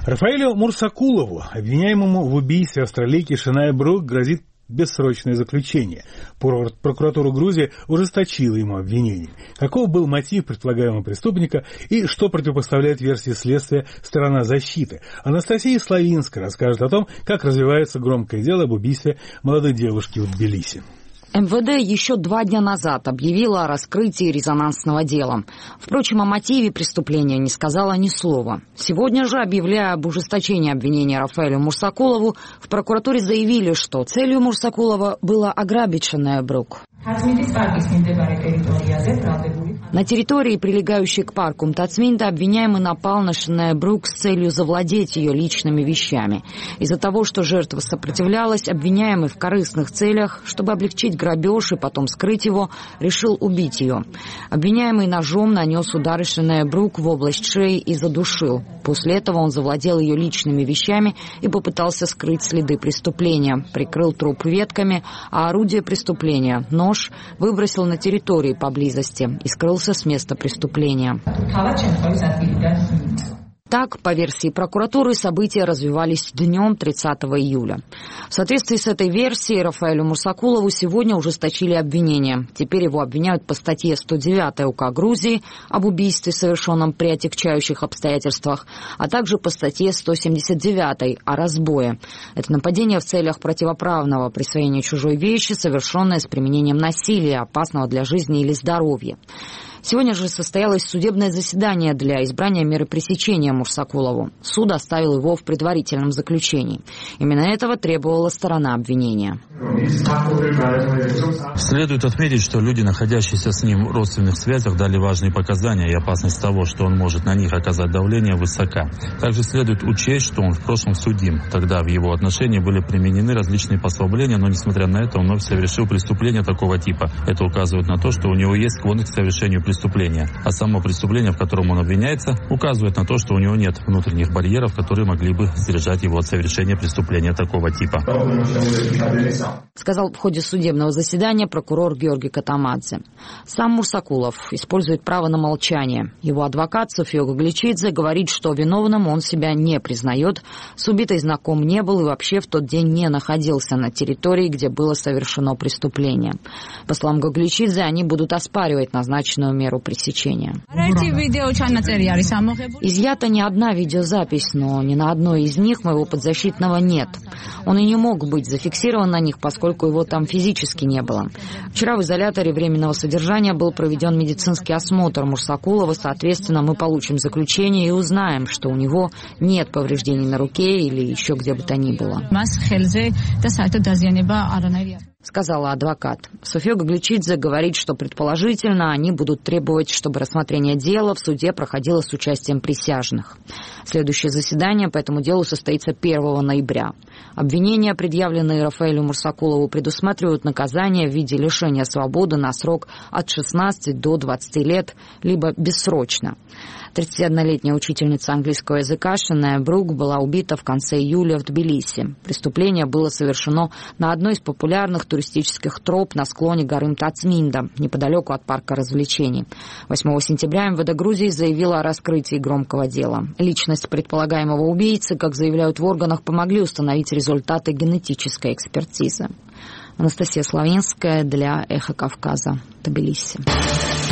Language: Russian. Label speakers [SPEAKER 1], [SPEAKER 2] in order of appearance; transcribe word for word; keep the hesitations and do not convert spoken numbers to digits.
[SPEAKER 1] Рафаэлю Мурсакулову, обвиняемому в убийстве австралийки Шанае Брук, грозит бессрочное заключение. Прокуратура Грузии ужесточила ему обвинение. Каков был мотив предполагаемого преступника и что противопоставляет версии следствия сторона защиты? Анастасия Славинская расскажет о том, как развивается громкое дело об убийстве молодой девушки в Тбилиси.
[SPEAKER 2] эм вэ дэ еще два дня назад объявила о раскрытии резонансного дела. Впрочем, о мотиве преступления не сказала ни слова. Сегодня же, объявляя об ужесточении обвинения Рафаэлю Мурсакулову, в прокуратуре заявили, что целью Мурсакулова было ограбить Шанае Брук. На территории, прилегающей к парку Мтацминда, обвиняемый напал на Шанае Брук с целью завладеть ее личными вещами. Из-за того, что жертва сопротивлялась, обвиняемый в корыстных целях, чтобы облегчить грабеж и потом скрыть его, решил убить ее. Обвиняемый ножом нанес удары Шанае Брук в область шеи и задушил. После этого он завладел ее личными вещами и попытался скрыть следы преступления. Прикрыл труп ветками, а орудие преступления, нож, выбросил на территории поблизости и скрылся с места преступления. Так, по версии прокуратуры, события развивались днем тридцатого июля. В соответствии с этой версией Рафаэлю Мурсакулову сегодня ужесточили обвинение. Теперь его обвиняют по статье сто девять УК Грузии об убийстве, совершенном при отягчающих обстоятельствах, а также по статье сто семьдесят девять о разбое. Это нападение в целях противоправного присвоения чужой вещи, совершенное с применением насилия, опасного для жизни или здоровья. Сегодня же состоялось судебное заседание для избрания меры пресечения Мурсакулову. Суд оставил его в предварительном заключении. Именно этого требовала сторона обвинения.
[SPEAKER 3] Следует отметить, что люди, находящиеся с ним в родственных связях, дали важные показания, и опасность того, что он может на них оказать давление, высока. Также следует учесть, что он в прошлом судим. Тогда в его отношении были применены различные послабления, но, несмотря на это, он вновь совершил преступление такого типа. Это указывает на то, что у него есть склонность к совершению преступления. преступления. А само преступление, в котором он обвиняется, указывает на то, что у него нет внутренних барьеров, которые могли бы сдержать его от совершения преступления такого типа.
[SPEAKER 2] Сказал в ходе судебного заседания прокурор Георгий Катамадзе. Сам Мурсакулов использует право на молчание. Его адвокат София Гагличидзе говорит, что виновным он себя не признает, с убитой знаком не был и вообще в тот день не находился на территории, где было совершено преступление. По словам Гагличидзе, они будут оспаривать назначенную меру пресечения. Изъята не одна видеозапись, но ни на одной из них моего подзащитного нет. Он и не мог быть зафиксирован на них, поскольку его там физически не было. Вчера в изоляторе временного содержания был проведен медицинский осмотр Мурсакулова, соответственно, мы получим заключение и узнаем, что у него нет повреждений на руке или еще где бы то ни было. Сказала адвокат. София Гагличидзе говорит, что предположительно они будут требовать, чтобы рассмотрение дела в суде проходило с участием присяжных. Следующее заседание по этому делу состоится первого ноября. Обвинения, предъявленные Рафаэлю Мурсакулову, предусматривают наказание в виде лишения свободы на срок от шестнадцати до двадцати лет, либо бессрочно. тридцатиоднолетняя учительница английского языка Шанае Брук была убита в конце июля в Тбилиси. Преступление было совершено на одной из популярных туристических троп на склоне горы Мтацминда, неподалеку от парка развлечений. восьмого сентября эм вэ дэ Грузии заявила о раскрытии громкого дела. Личность предполагаемого убийцы, как заявляют в органах, помогли установить результаты генетической экспертизы. Анастасия Славинская для Эхо Кавказа, Тбилиси.